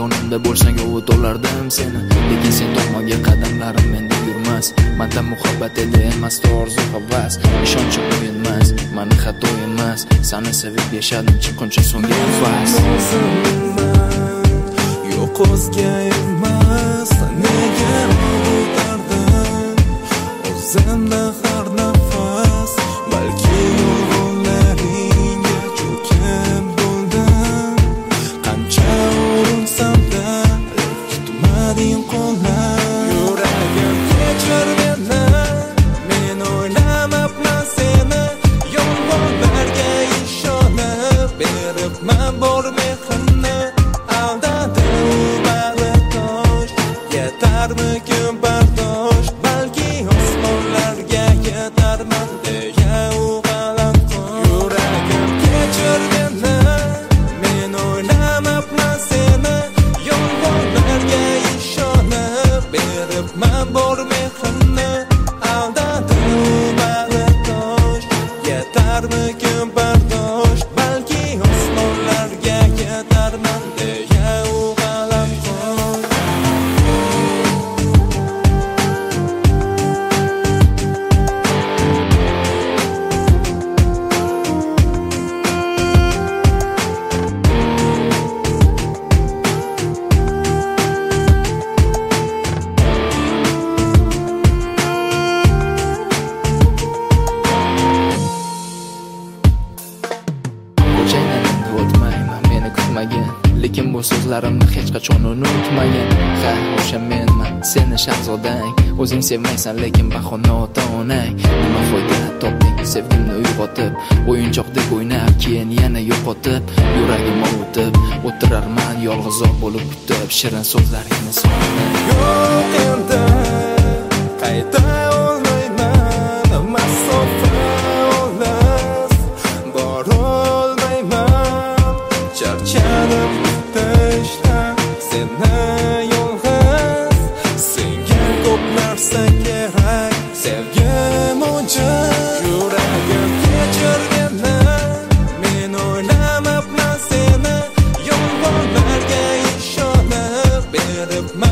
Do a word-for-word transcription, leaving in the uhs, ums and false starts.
yonimda bo'lsang ovut olardim seni, lekin sen tomonga qadamlarim menda yurmas. Manda muhabbat edi emas, orzu havas, ishonchim o'yinmas, mani xato emas. Seni sevib yashadim chiqquncha so'nggi nafas. Yo'q o'zga emas, nega o'tardim o'zimda har nafas, balki yo'llaringga cho'kib bo'ldim. Qancha urinsam-da tutmading qo'llar, yuragim kechir meni, men o'ylamabman seni. Yolg'onlarga ishonib beribman bor mehrimni, aldadim bali tosh, yetarmikin bardosh, balki osmonlarga yetarman deya u g'alam qo'y. Yuragim kechir meni, men o'ylamabman seni. Yolg'onlarga ishonib beribman bor mehrimni, aldadim bali tosh, yetarmikin bardosh, balki osmonlarga yetarman deya u g'alam qo'y. Ko'changdan o'tmayman, meni kutmagin, lekin bu so'zlarimni hech qachon unutmagin. Ha, o'sha menman, seni shahzodang. O'zing sevmaysan, lekin bahona ota-onang. Nima foyda topding sevgimni uyg'otib, o'yinchoqdek o'ynab keyin yana yo'qotib, yuragim ovutib o'tirarman yolg'izoq bo'lib kutib shirin so'zlaringni sog'inib. Yo'q endi qayta olmayman, masofa olas borolmayman, charchadim kutishdan seni yolg'iz. Senga ko'p narsa kerak, sevgim o'chib. Yuragim kechir meni, men o'ylamabman seni. Yolg'onlarga ishonib beribman